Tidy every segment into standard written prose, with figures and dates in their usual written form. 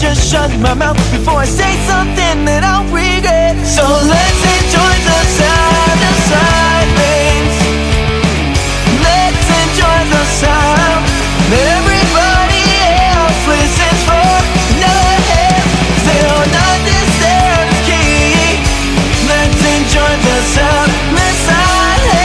just shut my mouth before I say something that I'll regret. So let's enjoy the sound of silence. Let's enjoy the sound that everybody else listens for. No, they don't understand the key. Let's enjoy the sound of silence.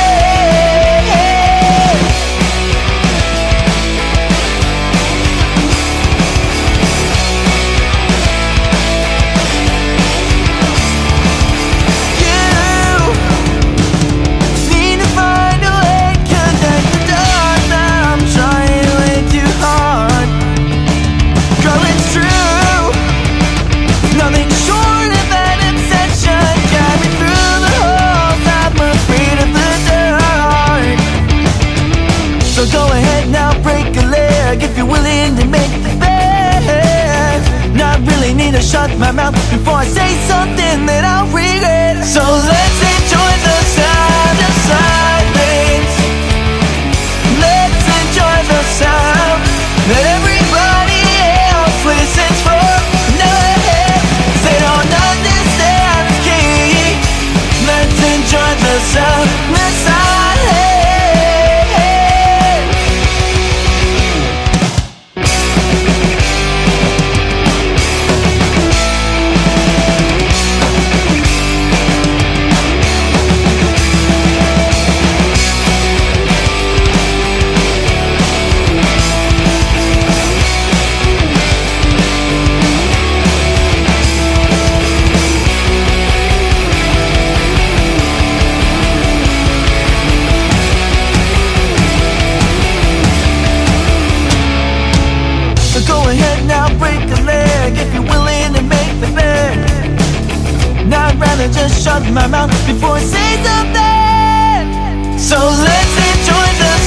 So go ahead now, break a leg if you're willing to make the bed. Not really need to shut my mouth before I say something that I'll regret. So let's enjoy the sound of silence. Let's enjoy the sound that everybody else listens for. No, they don't understand the key. Let's enjoy the sound of silence. Go ahead now, break a leg if you're willing to make the bed. I'd rather just shut my mouth before I say something. So let's enjoy the